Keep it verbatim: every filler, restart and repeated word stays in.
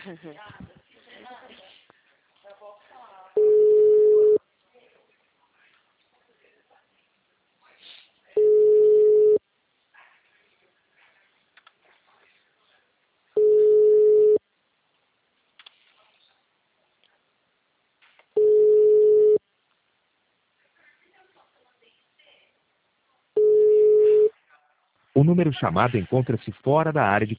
O número chamado encontra-se fora da área de